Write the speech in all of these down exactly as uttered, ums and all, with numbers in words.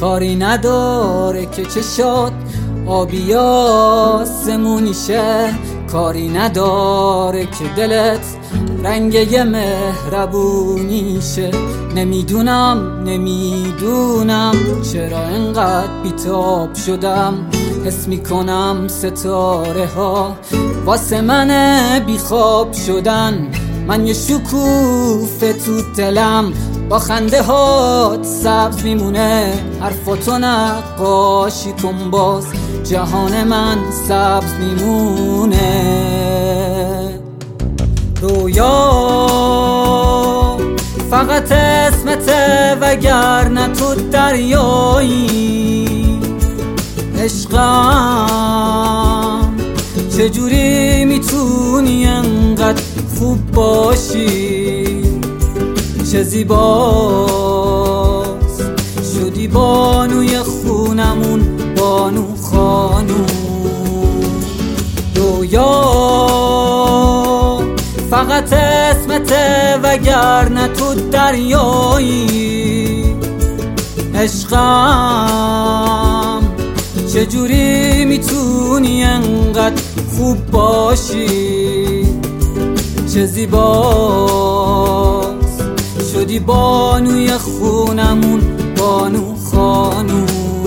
کاری نداره که چشات آبی آسمونیشه، کاری نداره که دلت رنگ مهربونیشه. نمیدونم نمیدونم چرا انقدر بیتاب شدم، حس میکنم ستاره ها واسه من بیخواب شدن. من یه شکوفه تو دلم با خنده هات سبز میمونه، حرفاتو نقاشی کن باز جهان من سبز میمونه. رویا فقط اسمته وگرنه تو دریایی. عشقم چجوری میتونی انقدر خوب باشی؟ چه زیباست شدی بانوی خونمون، بانو خانوم. رویا فقط اسمته وگرنه تو دریایی. عشقم چجوری میتونی انقدر خوب باشی؟ چه زیباست شدی بانوی خونمون، بانو خانوم.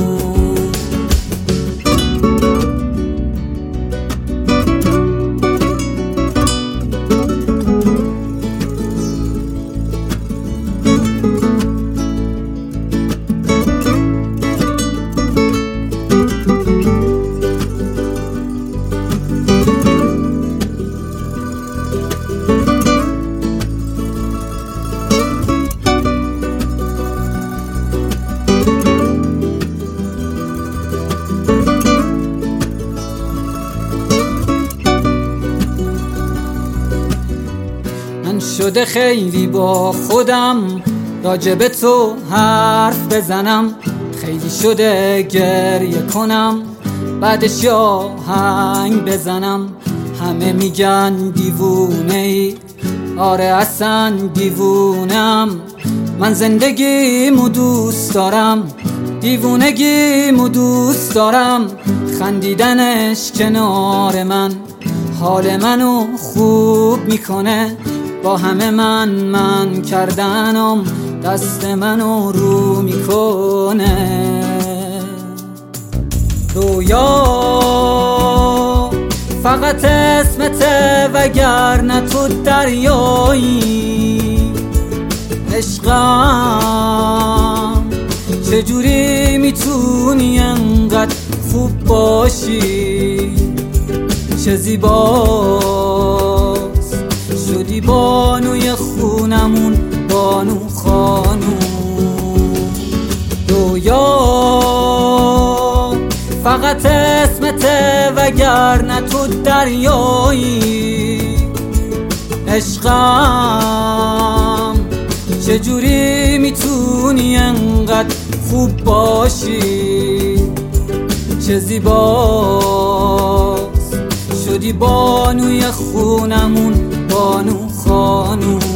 شده خیلی با خودم راجب تو حرف بزنم، خیلی شده گریه کنم بعدش آهنگ بزنم. همه میگن دیوونه ای، آره اصلا دیوونم. من زندگیمو دوست دارم، دیوونگیمو دوست دارم. خندیدنش کنار من حال منو خوب میکنه، با همه من من کردنم دست منو رو میکنه. رویا فقط اسمته وگرنه تو دریایی. عشقم چجوری میتونی انقدر خوب باشی؟ چه زیباست شدی بانوی خونمون، بانو خانوم. رویا فقط اسمته وگرنه تو دریایی. عشقم چجوری میتونی انقدر خوب باشی؟ چه زیباست شدی بانوی خونمون، بانو خانوم.